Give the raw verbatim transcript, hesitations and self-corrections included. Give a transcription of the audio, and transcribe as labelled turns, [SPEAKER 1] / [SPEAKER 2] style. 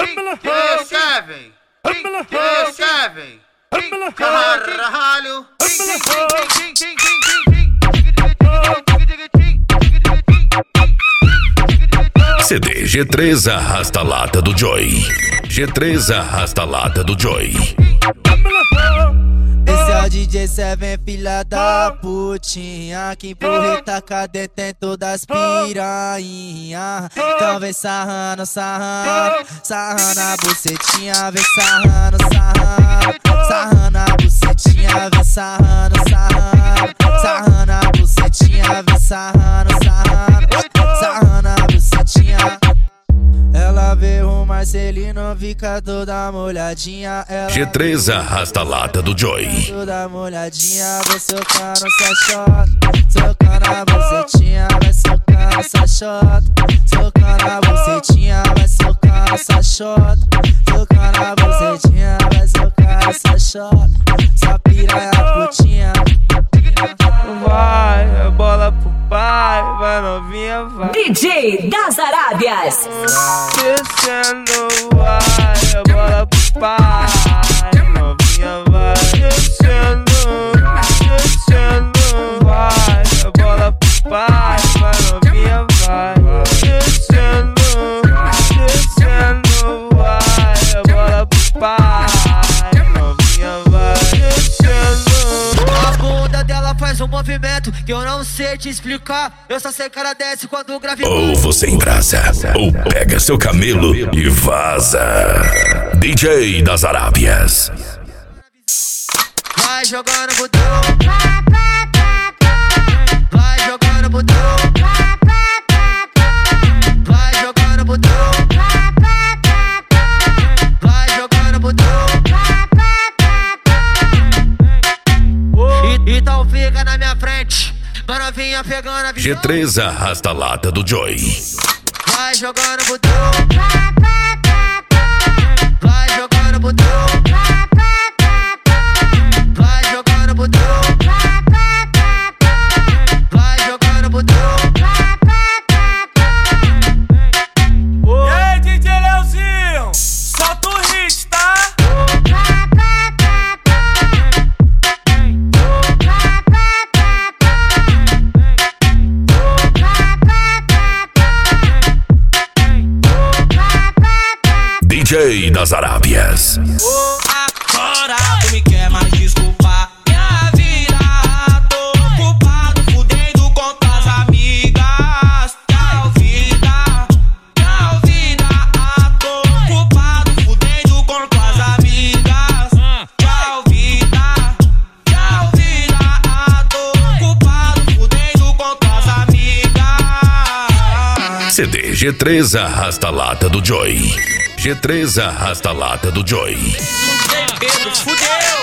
[SPEAKER 1] G sete, G sete, caralho.
[SPEAKER 2] C D G três arrasta a lata do Joy. G três arrasta a lata do Joy.
[SPEAKER 3] Esse é o D J sete, filha da putinha, que empurra e taca dentro das piranha. Então vem sarrando, sarrando, sarrando a bucetinha. Vem sarrando, sarrando, sarrando a bucetinha. Vem sarrando, sarrando, sarrando a bucetinha. Vem sarrando, sarrando, sarrando a bucetinha. Ela vê o Marcelino, fica toda molhadinha. Ela
[SPEAKER 2] G três arrasta a lata do Joy.
[SPEAKER 3] toda molhadinha, vai socando essa shot, socando a bucetinha, vai socando essa shot, socando a bucetinha, vai socando essa shot, socando a bucetinha, vai socando essa shot, só piranha putinha.
[SPEAKER 4] Vai, bola pro pai, vai novinha, vai.
[SPEAKER 5] D J das Arábias.
[SPEAKER 4] Descendo, vai, bola pro pai, novinha, vai. Descendo, descendo, vai, bola pro pai, vai novinha, vai. Descendo, descendo, vai, bola pro pai, novinha, vai. Descendo.
[SPEAKER 3] A bunda dela faz um movimento que eu não sei te explicar. Eu só sei que ela desce quando grave.
[SPEAKER 2] Ou você embrasa, ou pega seu camelo e vaza. D J das Arábias.
[SPEAKER 3] Vai jogando botão, vai jogando botão, vai jogando botão, vai jogando botão. E, então fica na minha frente, pra novinha pegando a visão.
[SPEAKER 2] G três arrasta a lata do Joy.
[SPEAKER 3] Vai jogando botão, vai jogando botão, vai jogando botão, vai jogando botão.
[SPEAKER 4] E aí, D J Leozinho, solta o hit, tá?
[SPEAKER 2] D J das Arábias.
[SPEAKER 6] Agora tu me quer mais desculpar minha vida. Tô ocupado, fudendo com tuas amigas. Tchau vida, tchau vida. Tô ocupado, fudendo com tuas amigas. Tchau vida, tchau vida. Tô ocupado, fudendo com tuas amigas.
[SPEAKER 2] C D G três arrasta a lata do Joy. G três arrasta a lata do Joy.
[SPEAKER 6] Pedro, fudeu.